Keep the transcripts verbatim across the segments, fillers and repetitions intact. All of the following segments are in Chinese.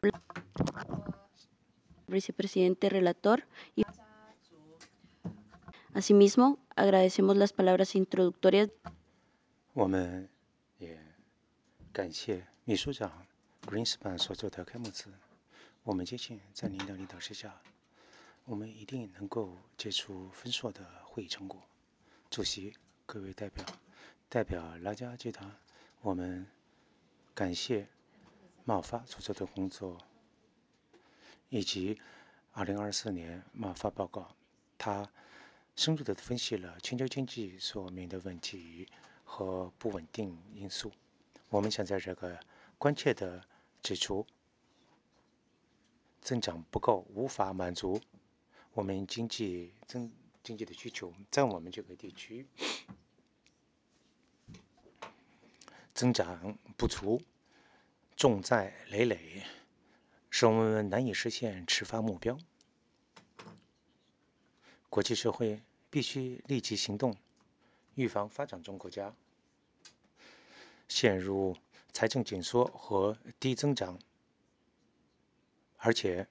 vicepresidente relator y asimismo agradecemos las palabras introductorias. 我们也感谢秘书长 Greenspan 所做的开幕词。我们坚信，在您的领导之下，我们一定能够结出丰硕的会议成果。主席、各位代表，代表拉加集团，我们感谢贸发所做的工作，以及二零二四年贸发报告，它深入地分析了全球经济所面对的问题和不稳定因素。我们想在这个关切地指出，增长不够，无法满足我们经济增经济的需求，在我们这个地区，增长不足，重债累累，使我们难以实现持发目标。国际社会必须立即行动，预防发展中国家陷入财政紧缩和低增长，而且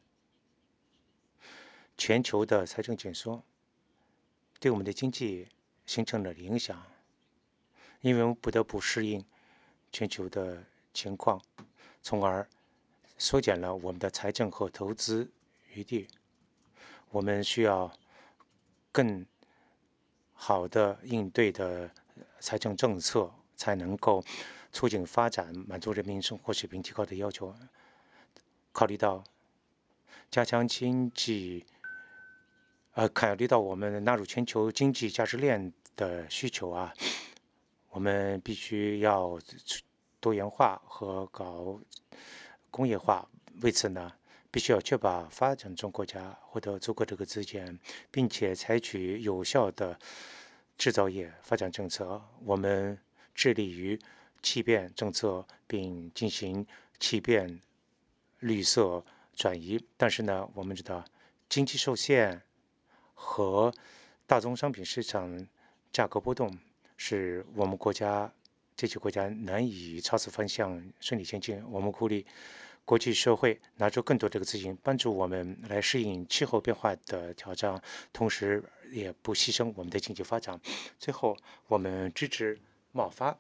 全球的财政紧缩对我们的经济形成了影响，因为我们不得不适应全球的情况，从而缩减了我们的财政和投资余地。我们需要更好的应对的财政政策，才能够促进发展，满足人民生活水平提高的要求。考虑到加强经济，呃，考虑到我们纳入全球经济价值链的需求啊，我们必须要多元化和搞工业化。为此呢，必须要确保发展中国家获得足够这个资源，并且采取有效的制造业发展政策。我们致力于气变政策，并进行气变绿色转移。但是呢，我们知道经济受限和大宗商品市场价格波动，使我们国家这些国家难以朝此方向顺利前进。我们鼓励国际社会拿出更多这个资金，帮助我们来适应气候变化的挑战，同时也不牺牲我们的经济发展。最后，我们支持贸发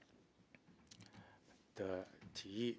的提议，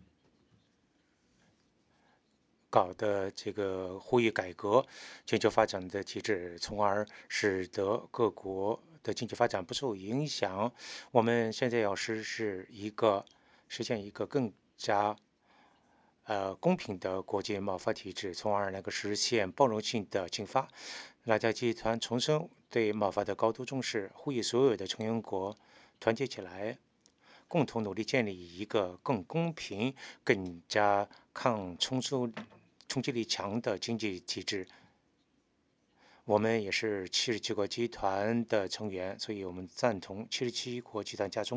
搞的这个呼吁改革全球发展的体制，从而使得各国的经济发展不受影响。我们现在要实施一个实现一个更加呃公平的国际贸发体制，从而能够实现包容性的进发。拉加集团重申对贸发的高度重视，呼吁所有的成员国团结起来，共同努力建立一个更公平、更加抗冲突、冲击力强的经济体制。我们也是七十七国集团的成员，所以我们赞同七十七国集团加中